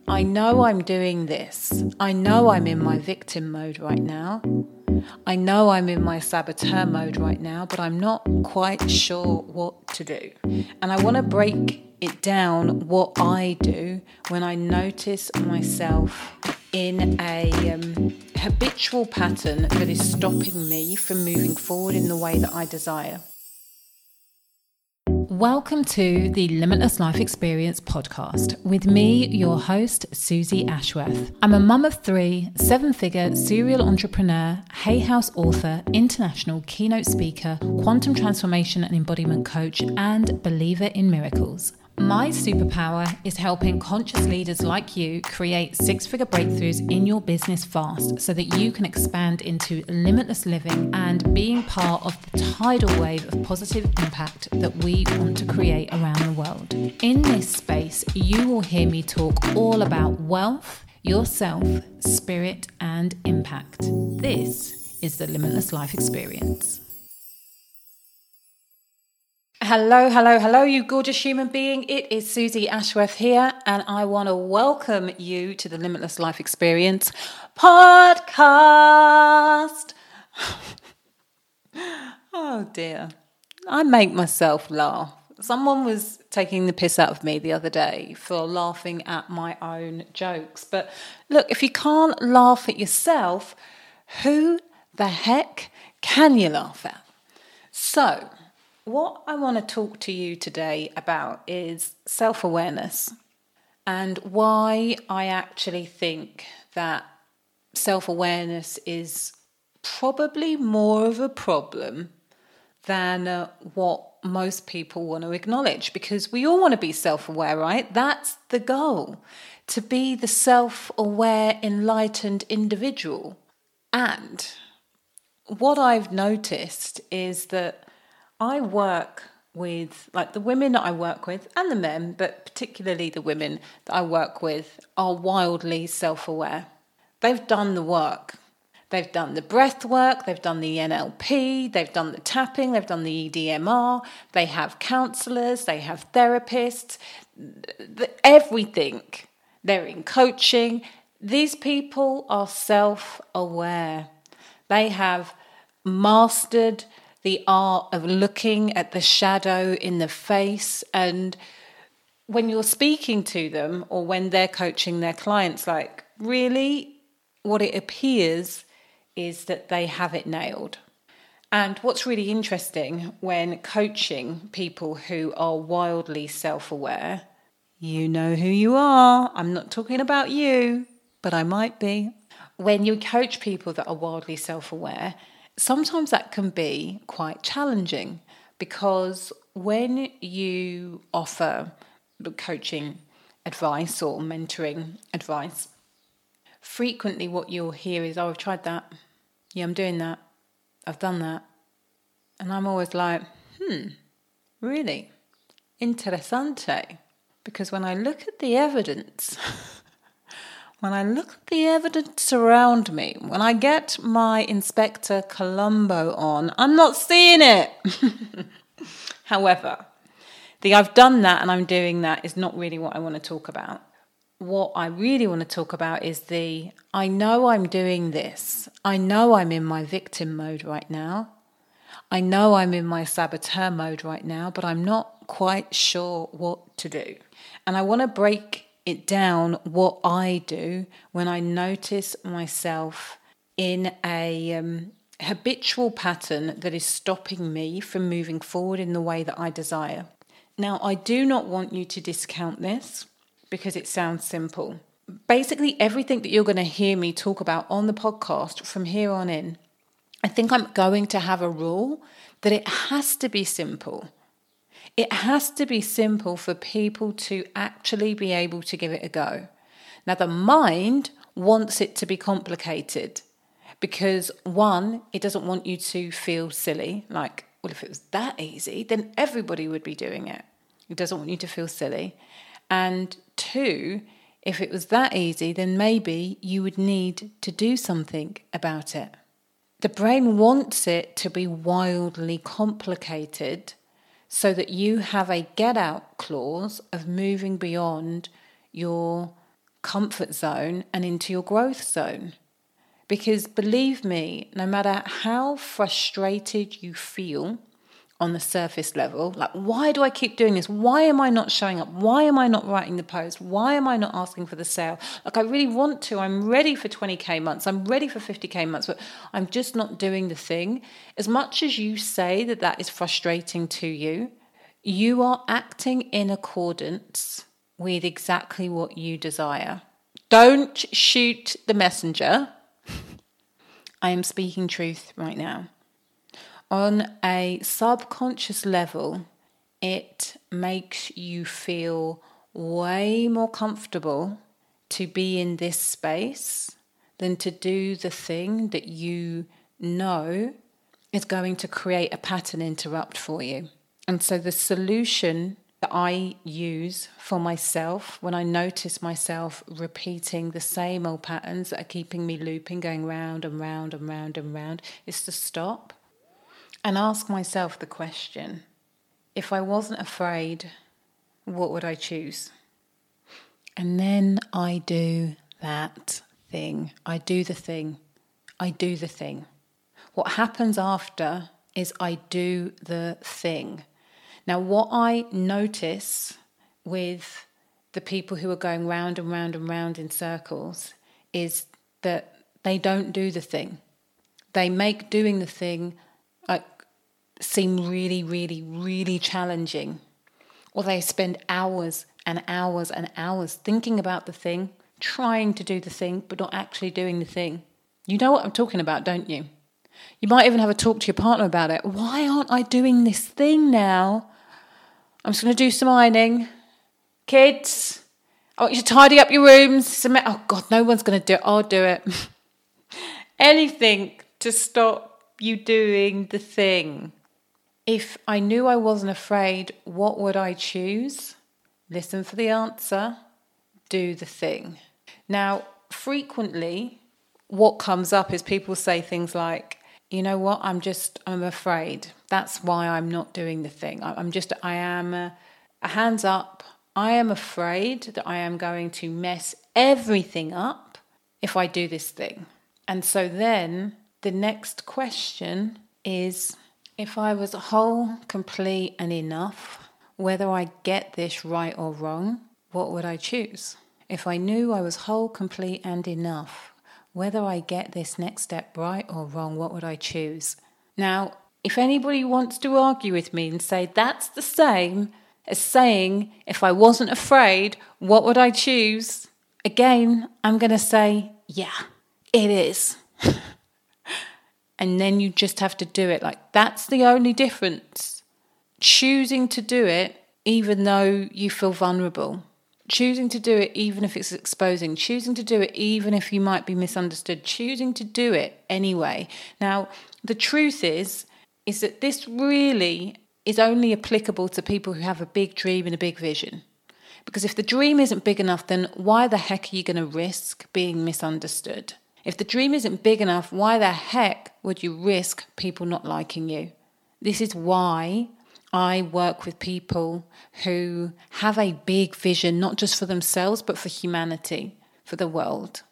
I know I'm doing this. I know I'm in my victim mode right now. I know I'm in my saboteur mode right now, but I'm not quite sure what to do. And I want to break it down what I do when I notice myself in a habitual pattern that is stopping me from moving forward in the way that I desire. Welcome to the Limitless Life Experience podcast with me, your host, Susie Ashworth. I'm a mum of three, 7-figure serial entrepreneur, Hay House author, international keynote speaker, quantum transformation and embodiment coach, and believer in miracles. My superpower is helping conscious leaders like you create 6-figure breakthroughs in your business fast so that you can expand into limitless living and being part of the tidal wave of positive impact that we want to create around the world. In this space, you will hear me talk all about wealth, yourself, spirit, and impact. This is the Limitless Life Experience. Hello, you gorgeous human being. It is Susie Ashworth here, and I want to welcome you to the Limitless Life Experience podcast. Oh dear, I make myself laugh. Someone was taking the piss out of me the other day for laughing at my own jokes. But look, if you can't laugh at yourself, who the heck can you laugh at? So, what I want to talk to you today about is self-awareness and why I actually think that self-awareness is probably more of a problem than what most people want to acknowledge, because we all want to be self-aware, right? That's the goal, to be the self-aware, enlightened individual. And what I've noticed is that I work with, like, the women that I work with and the men, but particularly the women that I work with are wildly self-aware. They've done the work. They've done the breath work, they've done the NLP, they've done the tapping, they've done the EDMR, they have counsellors, they have therapists, everything. They're in coaching. These people are self-aware. They have mastered the art of looking at the shadow in the face. And when you're speaking to them or when they're coaching their clients, like, really what it appears is that they have it nailed. And what's really interesting when coaching people who are wildly self-aware, you know who you are. I'm not talking about you, but I might be. When you coach people that are wildly self-aware, sometimes that can be quite challenging, because when you offer coaching advice or mentoring advice, frequently what you'll hear is, oh, I've tried that. Yeah, I'm doing that. I've done that. And I'm always like, really? Interessante. Because when I look at the evidence, around me, when I get my Inspector Columbo on, I'm not seeing it. However, the I've done that and I'm doing that is not really what I want to talk about. What I really want to talk about is the I know I'm doing this. I know I'm in my victim mode right now. I know I'm in my saboteur mode right now, but I'm not quite sure what to do. And I want to break it down what I do when I notice myself in a habitual pattern that is stopping me from moving forward in the way that I desire. Now, I do not want you to discount this because it sounds simple. Basically, everything that you're going to hear me talk about on the podcast from here on in, I think I'm going to have a rule that it has to be simple. It has to be simple for people to actually be able to give it a go. Now, the mind wants it to be complicated because, one, it doesn't want you to feel silly. Like, well, if it was that easy, then everybody would be doing it. It doesn't want you to feel silly. And two, if it was that easy, then maybe you would need to do something about it. The brain wants it to be wildly complicated so that you have a get-out clause of moving beyond your comfort zone and into your growth zone. Because believe me, no matter how frustrated you feel on the surface level, like, why do I keep doing this? Why am I not showing up? Why am I not writing the post? Why am I not asking for the sale? Like, I really want to. I'm ready for 20K months. I'm ready for 50K months, but I'm just not doing the thing. As much as you say that that is frustrating to you, you are acting in accordance with exactly what you desire. Don't shoot the messenger. I am speaking truth right now. On a subconscious level, it makes you feel way more comfortable to be in this space than to do the thing that you know is going to create a pattern interrupt for you. And so the solution that I use for myself when I notice myself repeating the same old patterns that are keeping me looping, going round and round and round and round, is to stop and ask myself the question, if I wasn't afraid, what would I choose? And then I do that thing. I do the thing. I do the thing. What happens after is I do the thing. Now, what I notice with the people who are going round and round and round in circles is that they don't do the thing. They make doing the thing seem really, really, really challenging. Or they spend hours and hours and hours thinking about the thing, trying to do the thing, but not actually doing the thing. You know what I'm talking about, don't you? You might even have a talk to your partner about it. Why aren't I doing this thing now? I'm just going to do some ironing. Kids, I want you to tidy up your rooms. Oh God, no one's going to do it. I'll do it. Anything to stop you doing the thing. If I knew I wasn't afraid, what would I choose? Listen for the answer. Do the thing. Now, frequently, what comes up is people say things like, you know what, I'm afraid. That's why I'm not doing the thing. Hands up. I am afraid that I am going to mess everything up if I do this thing. And so then the next question is, if I was whole, complete and enough, whether I get this right or wrong, what would I choose? If I knew I was whole, complete and enough, whether I get this next step right or wrong, what would I choose? Now, if anybody wants to argue with me and say that's the same as saying, if I wasn't afraid, what would I choose? Again, I'm going to say, yeah, it is. And then you just have to do it. Like, that's the only difference. Choosing to do it even though you feel vulnerable. Choosing to do it even if it's exposing. Choosing to do it even if you might be misunderstood. Choosing to do it anyway. Now, the truth is that this really is only applicable to people who have a big dream and a big vision. Because if the dream isn't big enough, then why the heck are you going to risk being misunderstood? If the dream isn't big enough, why the heck would you risk people not liking you? This is why I work with people who have a big vision, not just for themselves, but for humanity, for the world,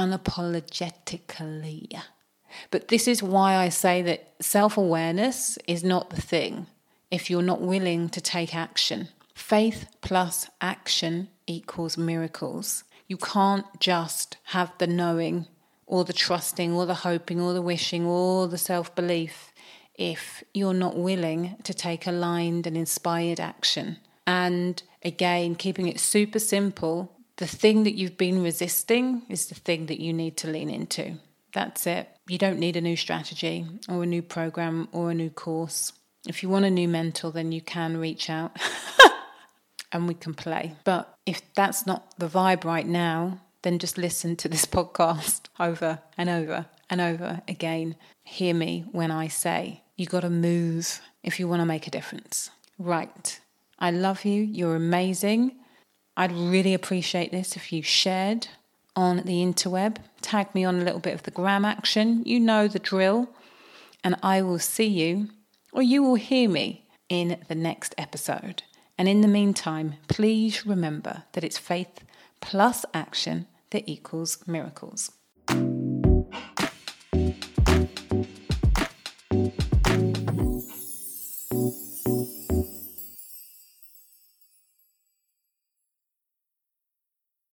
unapologetically. But this is why I say that self-awareness is not the thing if you're not willing to take action. Faith plus action equals miracles. You can't just have the knowing or the trusting or the hoping or the wishing or the self-belief if you're not willing to take aligned and inspired action. And again, keeping it super simple, the thing that you've been resisting is the thing that you need to lean into. That's it. You don't need a new strategy or a new program or a new course. If you want a new mentor, then you can reach out and we can play. But if that's not the vibe right now, then just listen to this podcast over and over and over again. Hear me when I say you got to move if you want to make a difference. Right. I love you. You're amazing. I'd really appreciate this if you shared on the interweb. Tag me on a little bit of the gram action. You know the drill. And I will see you, or you will hear me, in the next episode. And in the meantime, please remember that it's faith plus action that equals miracles.